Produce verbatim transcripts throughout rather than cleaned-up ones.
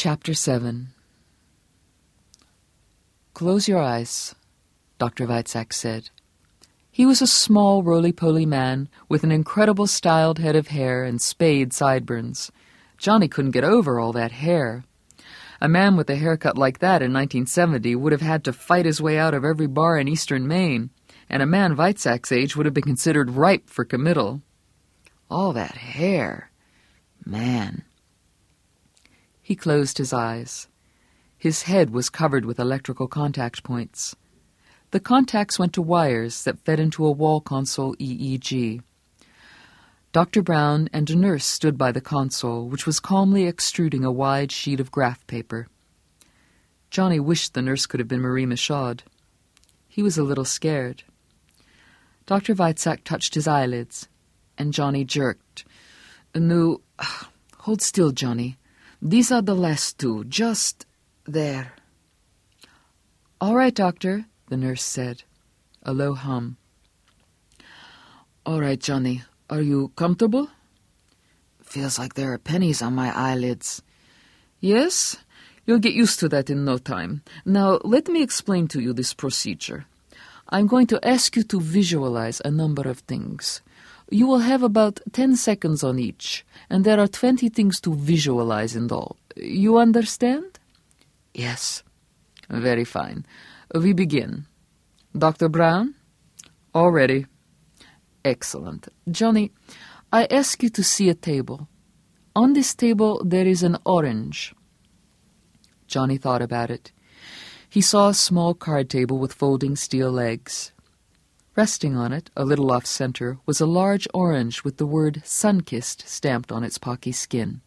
Chapter seven. "Close your eyes," Doctor Weizsäcker said. He was a small, roly-poly man with an incredible styled head of hair and spade sideburns. Johnny couldn't get over all that hair. A man with a haircut like that in nineteen seventy would have had to fight his way out of every bar in eastern Maine, and a man Weizsäcker's age would have been considered ripe for committal. All that hair. Man. He closed his eyes. His head was covered with electrical contact points. The contacts went to wires that fed into a wall console E E G. Doctor Brown and a nurse stood by the console, which was calmly extruding a wide sheet of graph paper. Johnny wished the nurse could have been Marie Michaud. He was a little scared. Doctor Weizsäcker touched his eyelids, and Johnny jerked. "No, hold still, Johnny. These are the last two, just there." "All right, doctor," the nurse said, a low hum. "All right, Johnny. Are you comfortable?" "Feels like there are pennies on my eyelids." "Yes? You'll get used to that in no time. Now, let me explain to you this procedure. I'm going to ask you to visualize a number of things. You will have about ten seconds on each, and there are twenty things to visualize in all. You understand?" "Yes." "Very fine. We begin. Doctor Brown? All ready." "Excellent. Johnny, I ask you to see a table. On this table there is an orange." Johnny thought about it. He saw a small card table with folding steel legs. Resting on it, a little off-center, was a large orange with the word Sunkissed stamped on its pocky skin.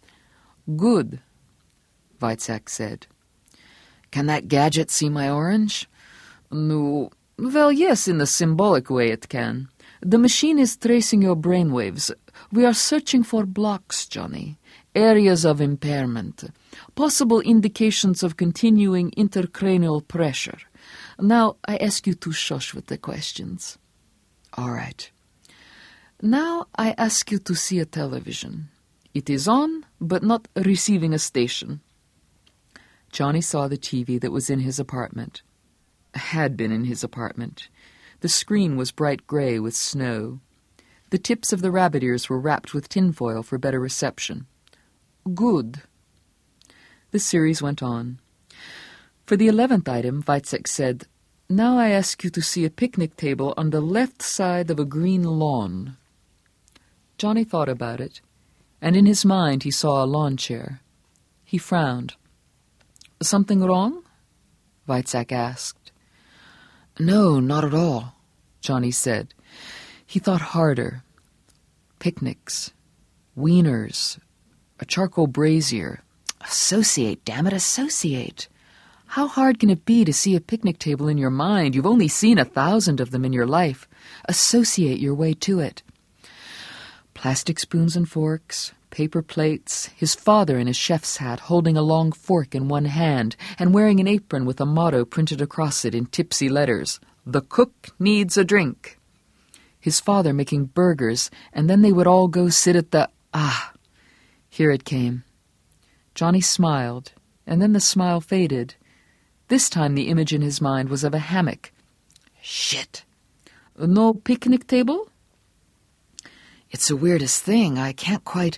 "Good," Weizsäcker said. "Can that gadget see my orange?" "No. Well, yes, in a symbolic way it can. The machine is tracing your brainwaves. We are searching for blocks, Johnny. Areas of impairment. Possible indications of continuing intercranial pressure. Now, I ask you to shush with the questions." "All right." "Now, I ask you to see a television. It is on, but not receiving a station." Johnny saw the T V that was in his apartment. Had been in his apartment. The screen was bright gray with snow. The tips of the rabbit ears were wrapped with tinfoil for better reception. "Good." The series went on. For the eleventh item, Weizsäcker said, "Now I ask you to see a picnic table on the left side of a green lawn." Johnny thought about it, and in his mind he saw a lawn chair. He frowned. "Something wrong?" Weizsäcker asked. "No, not at all," Johnny said. He thought harder. Picnics. Wieners. A charcoal brazier. Associate, damn it, associate. How hard can it be to see a picnic table in your mind? You've only seen a thousand of them in your life. Associate your way to it. Plastic spoons and forks, paper plates, his father in his chef's hat holding a long fork in one hand and wearing an apron with a motto printed across it in tipsy letters, "The cook needs a drink." His father making burgers, and then they would all go sit at the... Ah! Here it came. Johnny smiled, and then the smile faded. This time the image in his mind was of a hammock. Shit. "No picnic table?" "It's the weirdest thing. I can't quite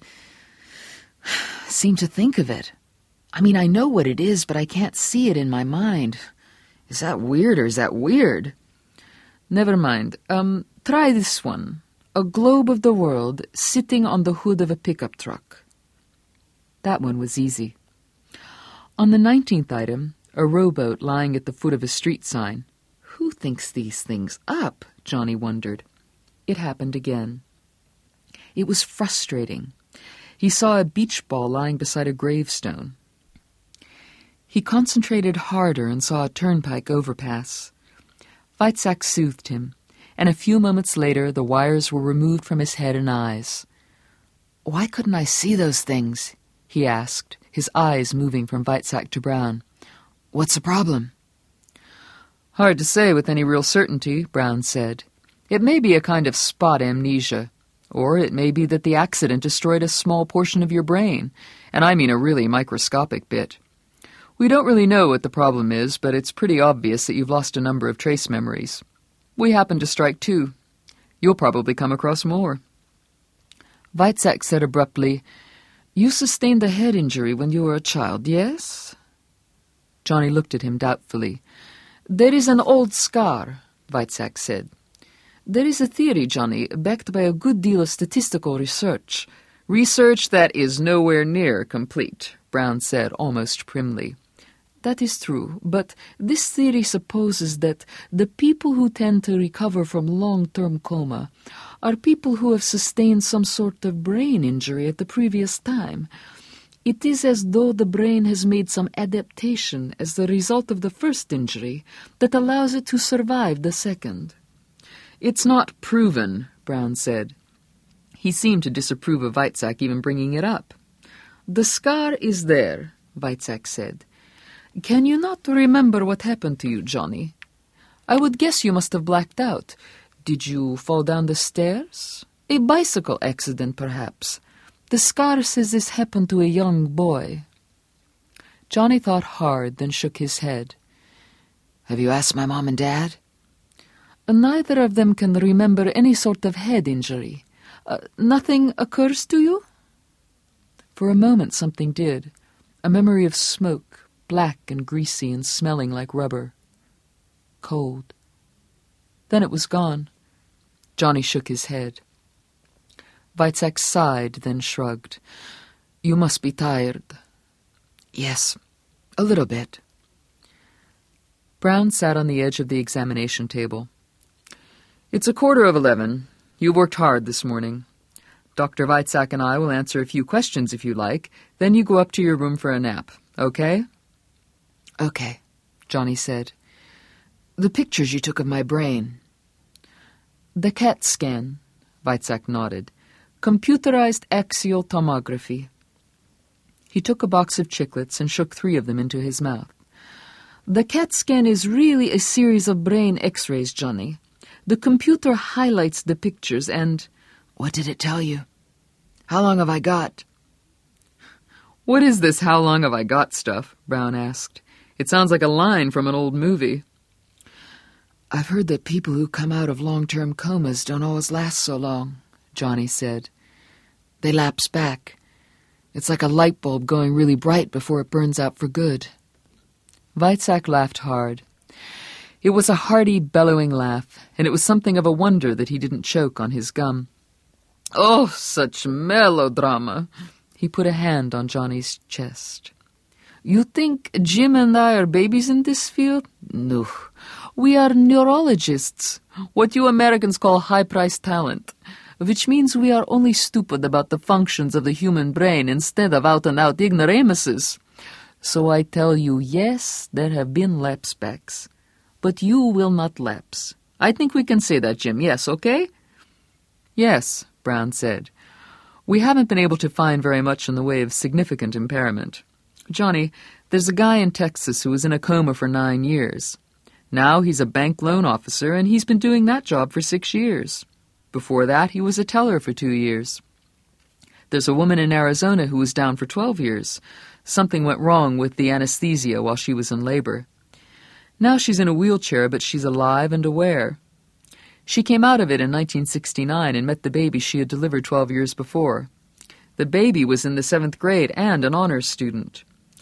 seem to think of it. I mean, I know what it is, but I can't see it in my mind. Is that weird or is that weird?" "Never mind. Um, try this one. A globe of the world sitting on the hood of a pickup truck." That one was easy. On the nineteenth item, a rowboat lying at the foot of a street sign. Who thinks these things up? Johnny wondered. It happened again. It was frustrating. He saw a beach ball lying beside a gravestone. He concentrated harder and saw a turnpike overpass. Weizsäcker soothed him, and a few moments later the wires were removed from his head and eyes. "Why couldn't I see those things?" he asked, his eyes moving from Weizsäcker to Brown. "What's the problem?" "Hard to say with any real certainty," Brown said. "It may be a kind of spot amnesia, Or it may be that the accident destroyed a small portion of your brain, and I mean a really microscopic bit. We don't really know what the problem is, but it's pretty obvious that you've lost a number of trace memories. We happen to strike two. You'll probably come across more. Weizsäck said abruptly, "You sustained a head injury when you were a child, yes?" Johnny looked at him doubtfully. "There is an old scar," Weizsäck said. "There is a theory, Johnny, backed by a good deal of statistical research." "Research that is nowhere near complete," Brown said almost primly. "That is true, but this theory supposes that the people who tend to recover from long-term coma are people who have sustained some sort of brain injury at the previous time. It is as though the brain has made some adaptation as the result of the first injury that allows it to survive the second." "It's not proven," Brown said. He seemed to disapprove of Weizsäck even bringing it up. "The scar is there," Weizsäck said. "Can you not remember what happened to you, Johnny? I would guess you must have blacked out. Did you fall down the stairs? A bicycle accident, perhaps. The scar says this happened to a young boy." Johnny thought hard, then shook his head. "Have you asked my mom and dad?" "Neither of them can remember any sort of head injury. Uh, nothing occurs to you?" For a moment something did. A memory of smoke, black and greasy and smelling like rubber. Cold. Then it was gone. Johnny shook his head. Weizsäck sighed, then shrugged. "You must be tired." "Yes, a little bit." Brown sat on the edge of the examination table. "It's a quarter of eleven. You worked hard this morning. Doctor Weizsäck and I will answer a few questions if you like. Then you go up to your room for a nap. Okay?" "Okay," Johnny said. "The pictures you took of my brain." "The CAT scan," Weizsäck nodded. "Computerized axial tomography." He took a box of chiclets and shook three of them into his mouth. "The CAT scan is really a series of brain x-rays, Johnny. The computer highlights the pictures and—" "What did it tell you? How long have I got?" "What is this how long have I got stuff?" Brown asked. "It sounds like a line from an old movie." "I've heard that people who come out of long-term comas don't always last so long," Johnny said. "They lapse back. It's like a light bulb going really bright before it burns out for good." Weizsäck laughed hard. It was a hearty, bellowing laugh, and it was something of a wonder that he didn't choke on his gum. "Oh, such melodrama!" He put a hand on Johnny's chest. "You think Jim and I are babies in this field? No. We are neurologists, what you Americans call high-priced talent, which means we are only stupid about the functions of the human brain instead of out-and-out ignoramuses. So I tell you, yes, there have been lapsebacks. But you will not lapse. I think we can say that, Jim. Yes, okay?" "Yes," Brown said. "We haven't been able to find very much in the way of significant impairment. Johnny, there's a guy in Texas who was in a coma for nine years. Now he's a bank loan officer, and he's been doing that job for six years. Before that, he was a teller for two years. There's a woman in Arizona who was down for twelve years. Something went wrong with the anesthesia while she was in labor. Now she's in a wheelchair, but she's alive and aware. She came out of it in nineteen sixty-nine and met the baby she had delivered twelve years before. The baby was in the seventh grade and an honors student."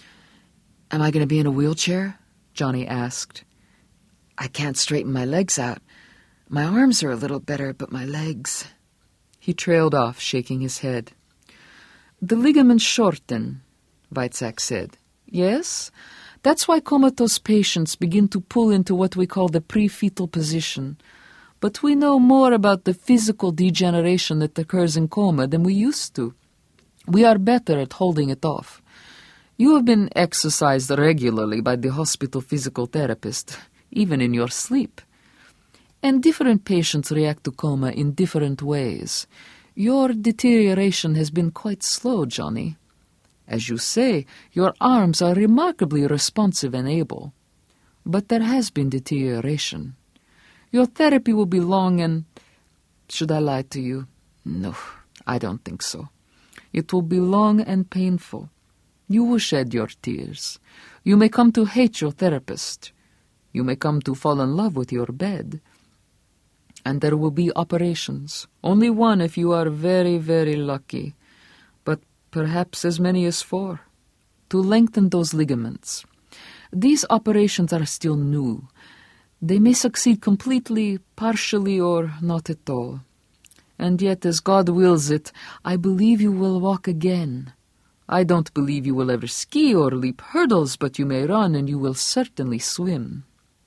"Am I going to be in a wheelchair?" Johnny asked. "I can't straighten my legs out. My arms are a little better, but my legs—" He trailed off, shaking his head. "The ligaments shorten," Weizsäck said. "Yes? That's why comatose patients begin to pull into what we call the pre-fetal position. But we know more about the physical degeneration that occurs in coma than we used to. We are better at holding it off. You have been exercised regularly by the hospital physical therapist, even in your sleep. And different patients react to coma in different ways. Your deterioration has been quite slow, Johnny. As you say, your arms are remarkably responsive and able. But there has been deterioration. Your therapy will be long and, should I lie to you, No, I don't think so. It will be long and painful. You will shed your tears. You may come to hate your therapist. You may come to fall in love with your bed. And there will be operations. Only one if you are very, very lucky. But perhaps as many as four. To lengthen those ligaments. These operations are still new. They may succeed completely, partially, or not at all. And yet, as God wills it, I believe you will walk again. I don't believe you will ever ski or leap hurdles, but you may run and you will certainly swim.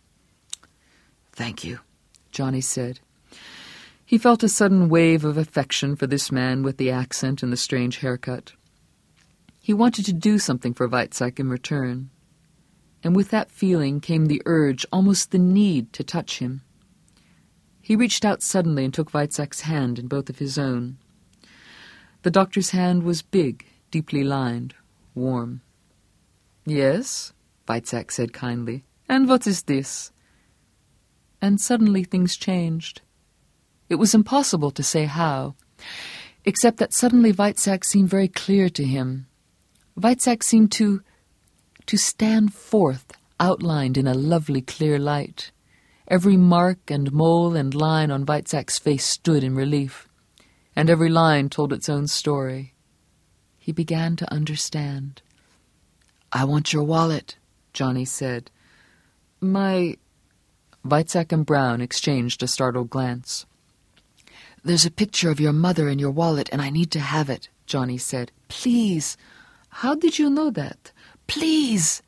Thank you, Johnny said. He felt a sudden wave of affection for this man with the accent and the strange haircut. He wanted to do something for Weizsäck in return. And with that feeling came the urge, almost the need, to touch him. He reached out suddenly and took Weizsäck's hand in both of his own. The doctor's hand was big, deeply lined, warm. "Yes," Weizsäck said kindly. "And what is this?" And suddenly things changed. It was impossible to say how, except that suddenly Weizsäck seemed very clear to him. Weizsäck seemed to, to stand forth, outlined in a lovely clear light. Every mark and mole and line on Weizsäck's face stood in relief, and every line told its own story. He began to understand. "I want your wallet," Johnny said. "My—" Weizsäck and Brown exchanged a startled glance. "There's a picture of your mother in your wallet, and I need to have it," Johnny said. "Please. How did you know that? Please!"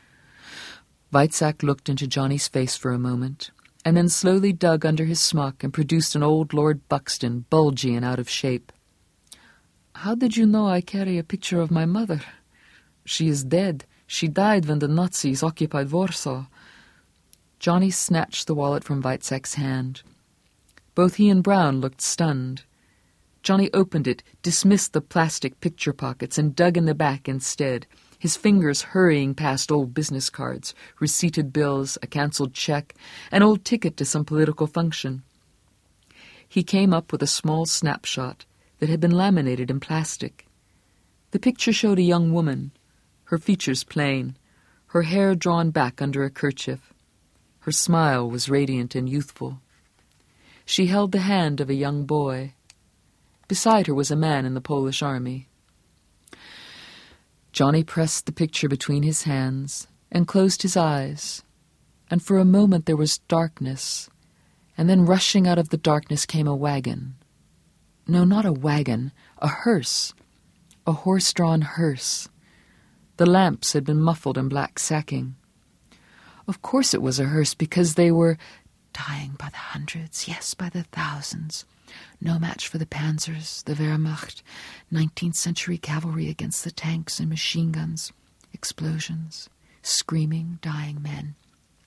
Weizsäck looked into Johnny's face for a moment, and then slowly dug under his smock and produced an old Lord Buxton, bulgy and out of shape. "How did you know I carry a picture of my mother? She is dead. She died when the Nazis occupied Warsaw." Johnny snatched the wallet from Weizsäck's hand. Both he and Brown looked stunned. Johnny opened it, dismissed the plastic picture pockets, and dug in the back instead, his fingers hurrying past old business cards, receipted bills, a cancelled check, an old ticket to some political function. He came up with a small snapshot that had been laminated in plastic. The picture showed a young woman, her features plain, her hair drawn back under a kerchief. Her smile was radiant and youthful. She held the hand of a young boy. Beside her was a man in the Polish army. Johnny pressed the picture between his hands and closed his eyes, and for a moment there was darkness, and then rushing out of the darkness came a wagon. No, not a wagon, a hearse, a horse-drawn hearse. The lamps had been muffled in black sacking. Of course it was a hearse, because they were dying by the hundreds, yes, by the thousands. No match for the panzers, the Wehrmacht, nineteenth century cavalry against the tanks and machine guns, explosions, screaming, dying men.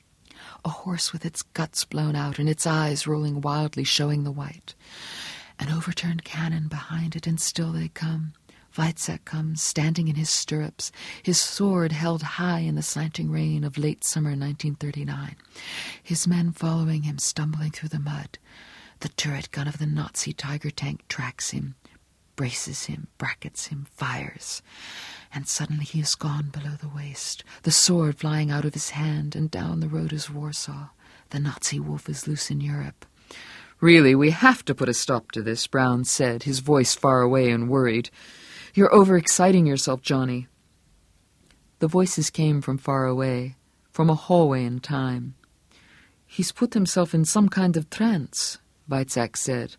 A horse with its guts blown out and its eyes rolling wildly, showing the white. An overturned cannon behind it, and still they come. Weizsäck comes, standing in his stirrups, his sword held high in the slanting rain of late summer nineteen thirty-nine. His men following him, stumbling through the mud. The turret gun of the Nazi Tiger tank tracks him, braces him, brackets him, fires. And suddenly he is gone below the waist, the sword flying out of his hand, and down the road is Warsaw. The Nazi wolf is loose in Europe. "Really, we have to put a stop to this," Brown said, his voice far away and worried. "You're overexciting yourself, Johnny." The voices came from far away, from a hallway in time. "He's put himself in some kind of trance," Weizsäck said.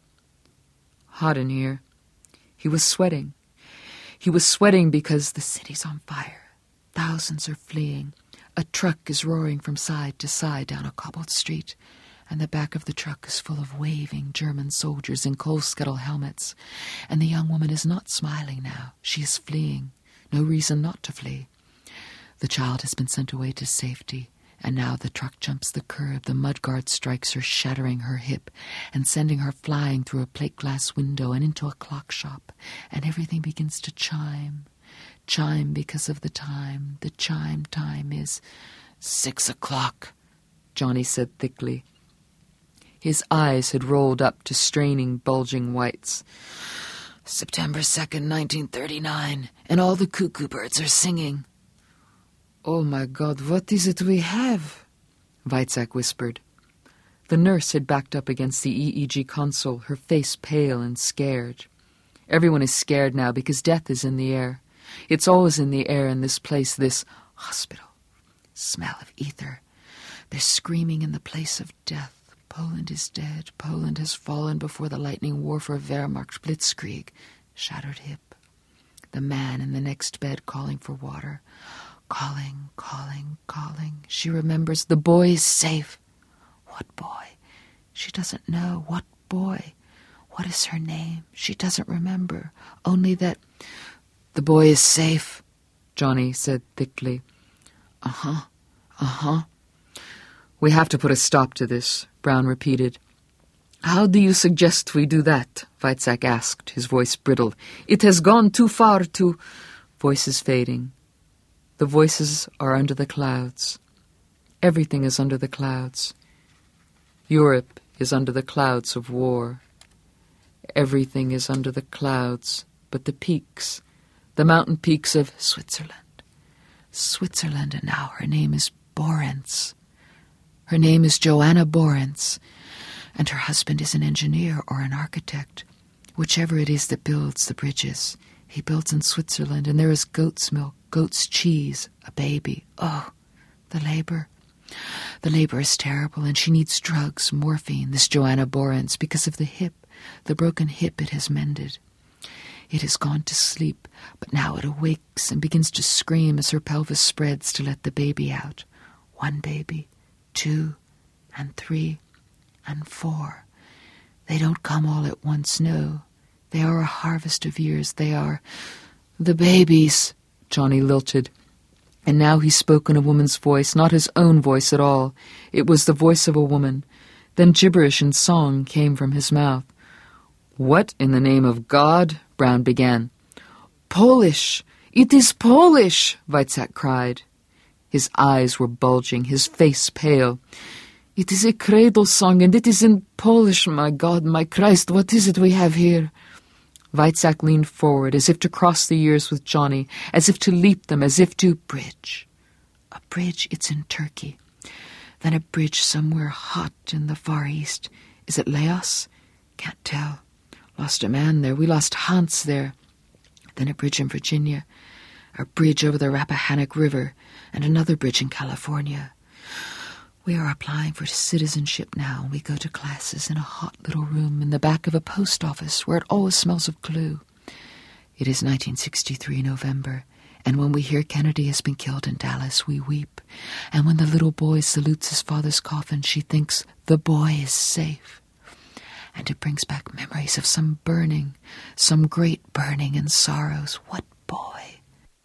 Hot in here. He was sweating. He was sweating because the city's on fire. Thousands are fleeing. A truck is roaring from side to side down a cobbled street, and the back of the truck is full of waving German soldiers in coal scuttle helmets. And the young woman is not smiling now. She is fleeing. No reason not to flee. The child has been sent away to safety, and now the truck jumps the curb. The mudguard strikes her, shattering her hip and sending her flying through a plate glass window and into a clock shop. And everything begins to chime. Chime because of the time. The chime time is six o'clock, Johnny said thickly. His eyes had rolled up to straining, bulging whites. September second, nineteen thirty-nine, and all the cuckoo birds are singing. Oh, my God, what is it we have? Weizsäck whispered. The nurse had backed up against the E E G console, her face pale and scared. Everyone is scared now because death is in the air. It's always in the air in this place, this hospital. Smell of ether. They're screaming in the place of death. Poland is dead. Poland has fallen before the lightning warfare Wehrmacht Blitzkrieg. Shattered hip. The man in the next bed calling for water. Calling, calling, calling. She remembers the boy is safe. What boy? She doesn't know. What boy? What is her name? She doesn't remember. Only that the boy is safe, Johnny said thickly. Uh-huh, uh-huh. We have to put a stop to this, Brown repeated. How do you suggest we do that? Weizsäck asked, his voice brittle. It has gone too far to... Voices fading. The voices are under the clouds. Everything is under the clouds. Europe is under the clouds of war. Everything is under the clouds, but the peaks, the mountain peaks of Switzerland. Switzerland, and now her name is Borentz. Her name is Joanna Borentz, and her husband is an engineer or an architect, whichever it is that builds the bridges. He builds in Switzerland, and there is goat's milk, goat's cheese, a baby. Oh, the labor. The labor is terrible, and she needs drugs, morphine, this Joanna Borentz, because of the hip, the broken hip it has mended. It has gone to sleep, but now it awakes and begins to scream as her pelvis spreads to let the baby out. One baby, two, and three, and four. They don't come all at once, no. They are a harvest of years. They are the babies, Johnny lilted. And now he spoke in a woman's voice, not his own voice at all. It was the voice of a woman. Then gibberish and song came from his mouth. What in the name of God? Brown began. Polish! It is Polish! Weizsäck cried. His eyes were bulging, his face pale. It is a cradle song, and it is in Polish. My God, my Christ, what is it we have here? Weizsäck leaned forward, as if to cross the years with Johnny, as if to leap them, as if to bridge. A bridge, it's in Turkey. Then a bridge somewhere hot in the Far East. Is it Laos? Can't tell. Lost a man there. We lost Hans there. Then a bridge in Virginia. A bridge over the Rappahannock River. And another bridge in California. We are applying for citizenship now. We go to classes in a hot little room in the back of a post office where it always smells of glue. It is nineteen sixty-three, November, and when we hear Kennedy has been killed in Dallas, we weep. And when the little boy salutes his father's coffin, she thinks the boy is safe. And it brings back memories of some burning, some great burning and sorrows. What boy?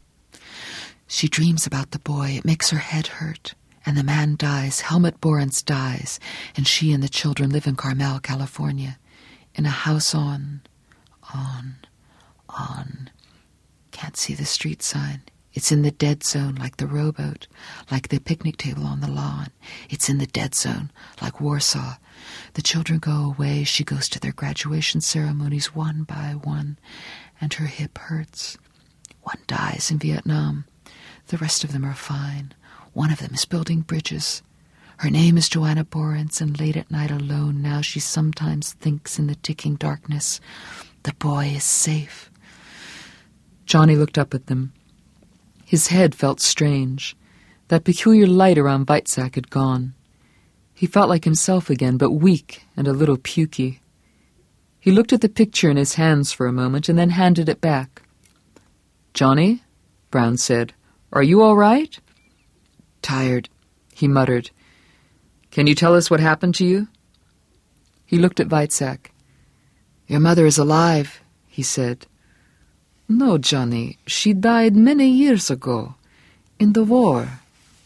She dreams about the boy. It makes her head hurt. And the man dies, Helmut Borentz dies, and she and the children live in Carmel, California, in a house on, on, on. Can't see the street sign. It's in the dead zone, like the rowboat, like the picnic table on the lawn. It's in the dead zone, like Warsaw. The children go away. She goes to their graduation ceremonies one by one, and her hip hurts. One dies in Vietnam. The rest of them are fine. One of them is building bridges. Her name is Joanna Borentz, and late at night alone now she sometimes thinks in the ticking darkness, the boy is safe. Johnny looked up at them. His head felt strange. That peculiar light around Weizsäck had gone. He felt like himself again, but weak and a little pukey. He looked at the picture in his hands for a moment and then handed it back. "Johnny," Brown said, "are you all right?" "Tired," he muttered. "Can you tell us what happened to you?" He looked at Weizsäck. "Your mother is alive," he said. "No, Johnny, she died many years ago, in the war."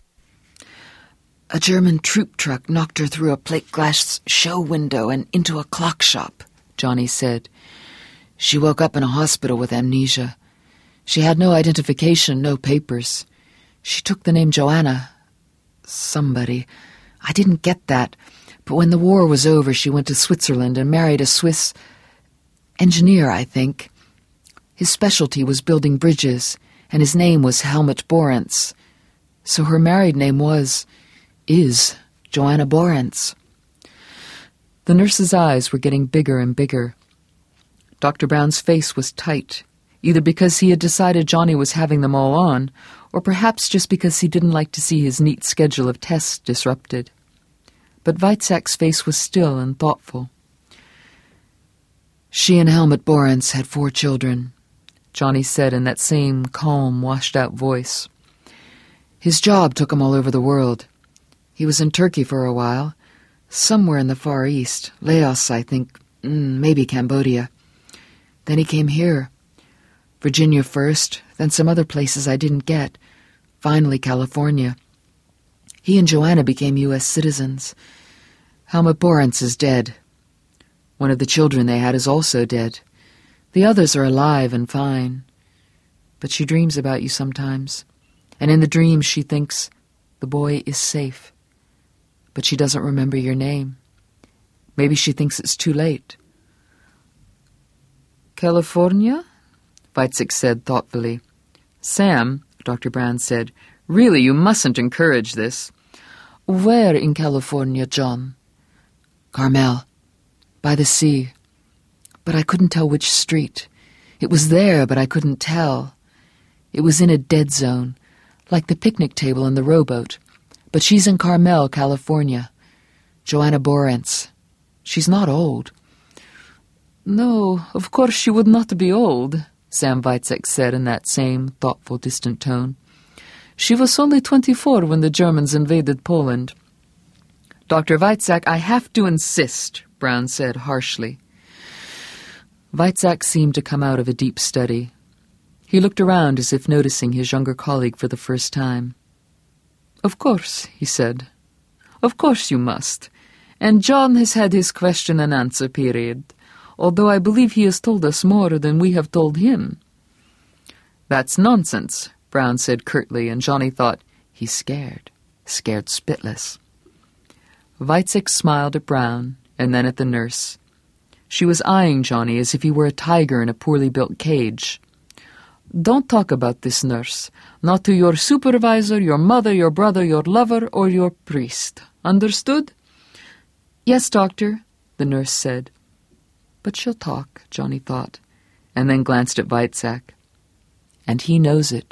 "A German troop truck knocked her through a plate glass show window and into a clock shop," Johnny said. "She woke up in a hospital with amnesia. She had no identification, no papers. She took the name Joanna. Somebody. I didn't get that. But when the war was over, she went to Switzerland and married a Swiss engineer, I think. His specialty was building bridges, and his name was Helmut Borentz. So her married name was, is, Joanna Borentz. The nurse's eyes were getting bigger and bigger. Doctor Brown's face was tight, either because he had decided Johnny was having them all on, or perhaps just because he didn't like to see his neat schedule of tests disrupted. But Weizsäck's face was still and thoughtful. She and Helmut Borentz had four children, Johnny said in that same calm, washed-out voice. His job took him all over the world. He was in Turkey for a while, somewhere in the Far East, Laos, I think, mm, maybe Cambodia. Then he came here. Virginia first, then some other places I didn't get. Finally, California. He and Joanna became U S citizens. Helmut Borentz is dead. One of the children they had is also dead. The others are alive and fine. But she dreams about you sometimes, and in the dreams she thinks the boy is safe. But she doesn't remember your name. Maybe she thinks it's too late. California? Weizsäck said thoughtfully. Sam, Doctor Brown said, really, you mustn't encourage this. Where in California, John? Carmel, by the sea. But I couldn't tell which street. It was there, but I couldn't tell. It was in a dead zone, like the picnic table in the rowboat. But she's in Carmel, California. Joanna Borentz. She's not old. No, of course she would not be old, Sam Weizsäck said in that same thoughtful, distant tone. She was only twenty-four when the Germans invaded Poland. Doctor Weizsäck, I have to insist, Brown said harshly. Weizsäck seemed to come out of a deep study. He looked around as if noticing his younger colleague for the first time. Of course, he said. Of course you must. And John has had his question and answer period, although I believe he has told us more than we have told him. That's nonsense, Brown said curtly, and Johnny thought, he's scared, scared spitless. Weizsäck smiled at Brown, and then at the nurse. She was eyeing Johnny as if he were a tiger in a poorly built cage. Don't talk about this, nurse. Not to your supervisor, your mother, your brother, your lover, or your priest. Understood? Yes, doctor, the nurse said. But she'll talk, Johnny thought, and then glanced at Weizsäck. And he knows it.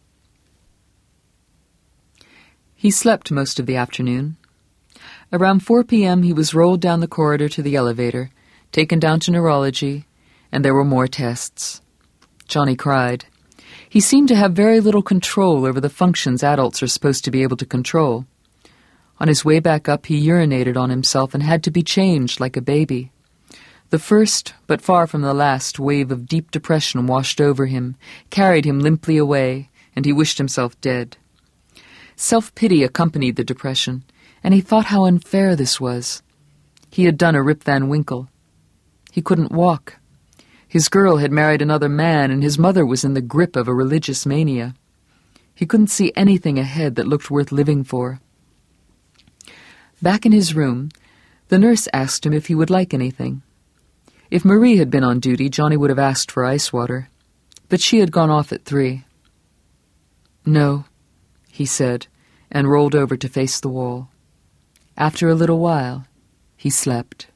He slept most of the afternoon. Around four p.m. he was rolled down the corridor to the elevator, taken down to neurology, and there were more tests. Johnny cried. He seemed to have very little control over the functions adults are supposed to be able to control. On his way back up, he urinated on himself and had to be changed like a baby. The first, but far from the last, wave of deep depression washed over him, carried him limply away, and he wished himself dead. Self-pity accompanied the depression, and he thought how unfair this was. He had done a Rip Van Winkle. He couldn't walk. His girl had married another man, and his mother was in the grip of a religious mania. He couldn't see anything ahead that looked worth living for. Back in his room, the nurse asked him if he would like anything. If Marie had been on duty, Johnny would have asked for ice water, but she had gone off at three. No, he said, and rolled over to face the wall. After a little while, he slept.